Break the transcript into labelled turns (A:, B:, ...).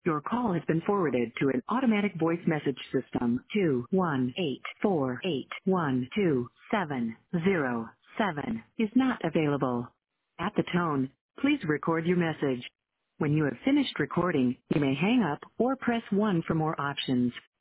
A: Your call has been forwarded to an automatic voice message system. 21848127707 is not available. At the tone, please record your message. When you have finished recording, you may hang up or press 1 for more options.